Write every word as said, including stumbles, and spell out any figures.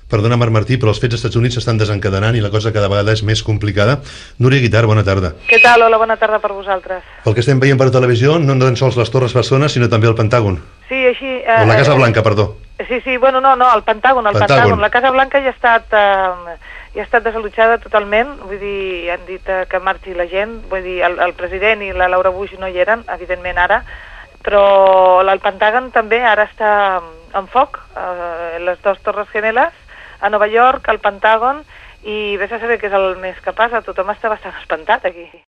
Perdona, Marc Martí, però els fets als Estats Units s'estan desencadenant i la cosa cada vegada és més complicada. Núria Guitart, bona tarda. Què tal? Hola, bona tarda per vosaltres. Pel que estem veient per televisió, no tan sols les Torres Bessones, sinó també el Pentàgon. Sí, així... Eh, o la Casa Blanca, perdó. Sí, sí, bueno, no, no, el Pentàgon, el Pentàgon. Pentàgon. La Casa Blanca ja ha estat, eh, ja ha estat desallotjada totalment, vull dir, han dit eh, que marxi la gent, vull dir, el, el president i la Laura Bush no hi eren, evidentment ara, però el Pentàgon també ara està en foc, eh, les dues Torres Gemeles, a Nova York, al Pentàgon, i vés a saber què és el més que passa, tothom està bastant espantat aquí.